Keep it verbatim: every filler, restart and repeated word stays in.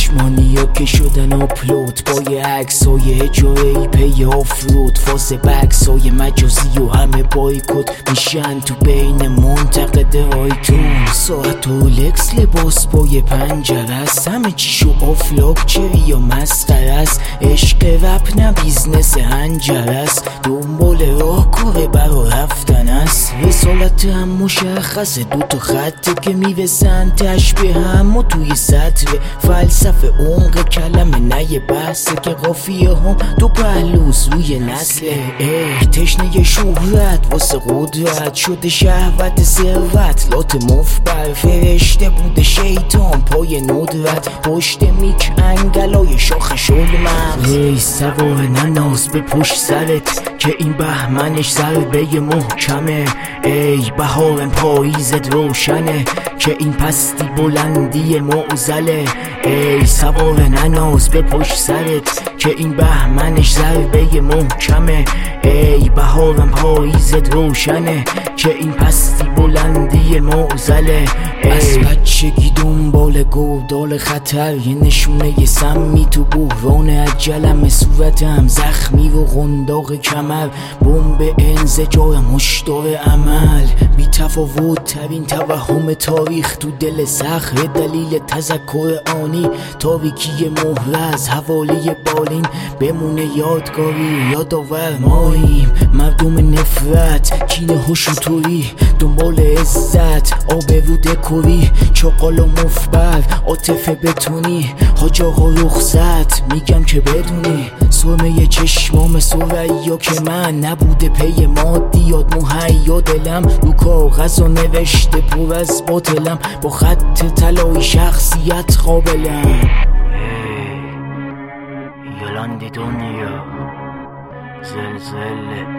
چشمانیا که شدن آپلود با یه عکسای اجاره پی آفرود، فاز بکسای مجازی و همه بایکوت میشن تو بین منتقد آیتون. ساعت رولکس لباس با یه پنجره است، همه چیشو آفلاک چری یا مسخره است. عشق رپ نه بیزنس هنجره است، دنبال راه کوره برا رفتن است. رسالت هم مشخصه، دوتا خطه که میرسن تشبیه هم و توی سطر فلسفه عمق کلمه نه یه بحثه که قافیه هم دو پهلوز روی نسله. ای تشنه شهرت واسه قدرت شده شهوت ثروت، لات مفبر فرشته بوده شیطان پای ندرت، پشت میک انگلای شاخ شلمت. ای سوار نناز به پشت سرت که این بهمنش ضربه محکمه. ای بهارم پاییزت روشنه که این پستی بلندی معضله. ای سوار نناز به پشت سرت که این بهمنش ضربه محکمه. ای بهارم پاییزت روشنه که این پستی بلندی معضله. از بچگی دنبال گودال خطر، یه نشونه یه سمی تو بحران عجلم، صورتم زخمی و غنداق کمر، بمب انزجارم هشدار عمل. بی تفاوت ترین توهم تاریخ تو دل صخره، دلیل تذکر آنی تاریکی مهره از حواله بالین بمونه یادگاری. یادآور ماییم مردم نفرت، کینه و شطوری، دنبال عزت، آبرو دکوری، چاقال و مفبر، عاطفه بتونی، حاج آقا رخصت. میگم که بدونی سرمه چشمام سریا که من نبوده پی مادیات مهیا، دلم رو کاغذ و نوشته پر از باطلم، با خط طلای شخصیت قابلم. یلاندی دنیا زلزله